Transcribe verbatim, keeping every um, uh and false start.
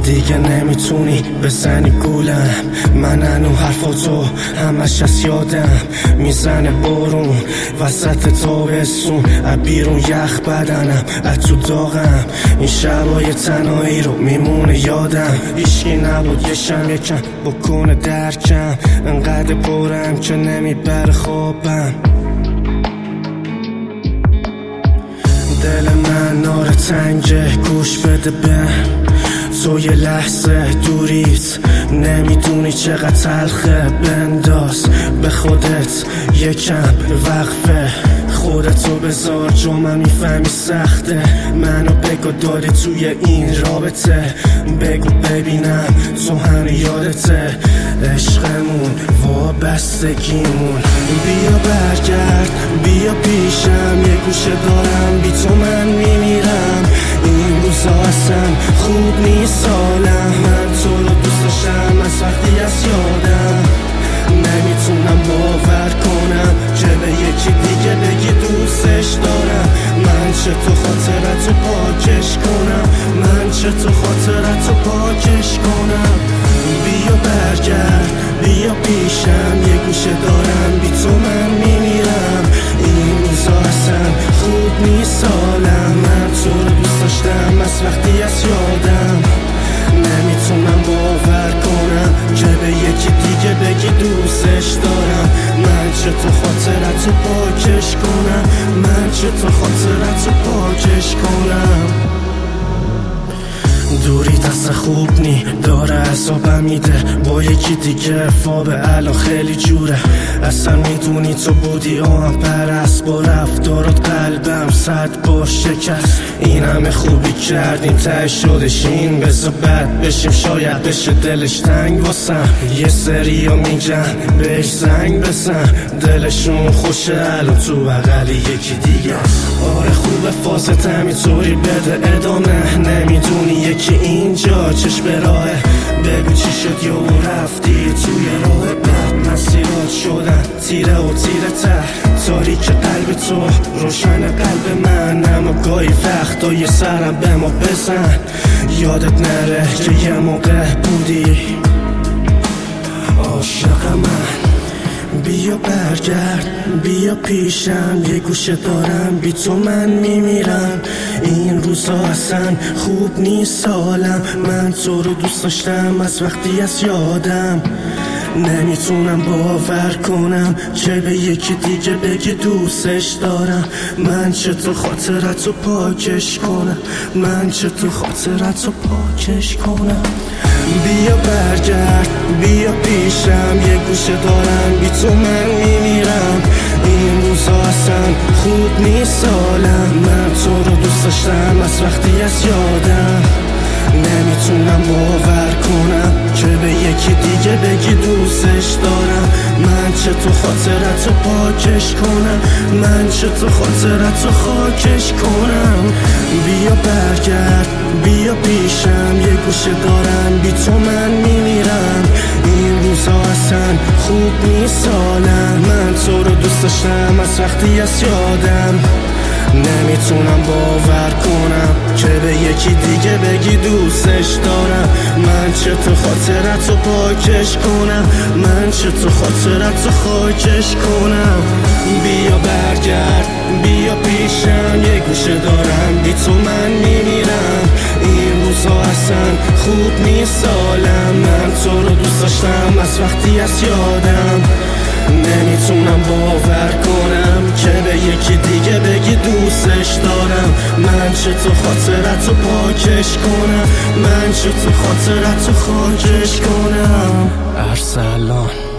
دیگه نمیتونی بزنی گولم، من هنو حرفاتو همش از یادم میزنه بارون وسط تابستون، از بیرون یخ بدنم از تو داغم، این شبای تنهایی رو میمونه یادم. هیچکی نبود یه شم یکم بکنه درکم، انقدر پرم که نمیبره خوابم. دل من نار تنگه گوش بده به تو یه لحظه دوریت، نمیدونی چقدر تلخه، بنداز به خودت یکم وقفه، خودتو بذار جو من میفهمی سخته، منو بگو داری توی این رابطه، بگو ببینم تو هنو یادته عشقمون وابستگیمون. بیا برگرد بیا پیشم، یه گوشه دارم بی تو من میمیرم، این روزا اصلا خوب نیست حالم، من تو رو دوست داشتم از وقتی از یادم، نمیتونم باور کنم که به یکی دیگه بگی دوستش دارم، من چطور خاطرتو پاکش کنم، من چطور خاطرتو پاکش کنم. بیا برگرد بیا پیشم، یه گوشه دارم بی تو من میمیرم، این روزا اصلا خوب نیست حالم، من تو رو دوست داشتم از وقتی از یادم، نمیتونم باور کنم که به یکی دیگه بگی دوستش دارم، من چطور خاطرتو پاکش کنم، من چطور خاطرتو پاکش کنم. دوری دست خوب نی داره عذابم میده، با یکی دیگه فابه الان خیلی جوره، اصلا میدونی تو بودی آهم پرست، با رفتارات قلبم صد بار شکست، این همه خوبی کردیم ته شدش این، بذار بد بشیم شاید بشه دلش تنگ واسم، یه سری ها میگن بهش زنگ بزن، دلشون خوشه الان تو بغلی یکی دیگه، آره خوبه فاست همینطوری بده ادامه، نمیدونی یکی اینجا چشم راهه، بگو چی شد یه رفتی توی راه بد، مسیرات شدن تیره و تیره ته، تاریک قلب تو روشن قلب من، اما گاهی وقتا یه سرم به ما بزن، یادت نره که یه موقع بودی عاشق من. بیا برگرد بیا پیشم، یه گوشه دارم بی تو من میمیرم، این روزا اصلا خوب نیست حالم، من تو رو دوست داشتم از وقتی از یادم، نمیتونم باور کنم که به یکی دیگه بگی دوستش دارم، من چطور خاطرتو پاکش کنم، من چطور خاطرتو پاکش کنم. بیا برگرد بیا پیشم، یه گوشه دارم بی تو من میمیرم، این روزا اصلا خوب نیست حالم، من تو رو دوست داشتم از وقتی از یادم، نمیتونم باور کنم که به یکی دیگه بگی دوستش دارم، من چطور خاطرتو پاکش کنم، من چطور خاطرتو خاکش کنم. بیا برگرد بیا پیشم، یه گوشه دارم بی تو من میمیرم، این روزا اصلا خوب نیست حالم، من تو رو دوست داشتم از وقتی از یادم، نمیتونم باور کنم که به یکی دیگه بگی دوستش دارم، من چطور خاطرتو پاکش کنم، من چطور خاطرتو خاکش کنم. بیا برگرد بیا پیشم، یه گوشه دارم بی تو من میمیرم، این روزا اصلا خوب نیست حالم، من تو رو دوست داشتم از وقتی از یادم، نمیتونم باور کنم که به یکی دیگه بگی دوستش دارم، من چطور خاطرتو پاکش کنم، من چطور خاطرتو خاکش کنم. ارسلان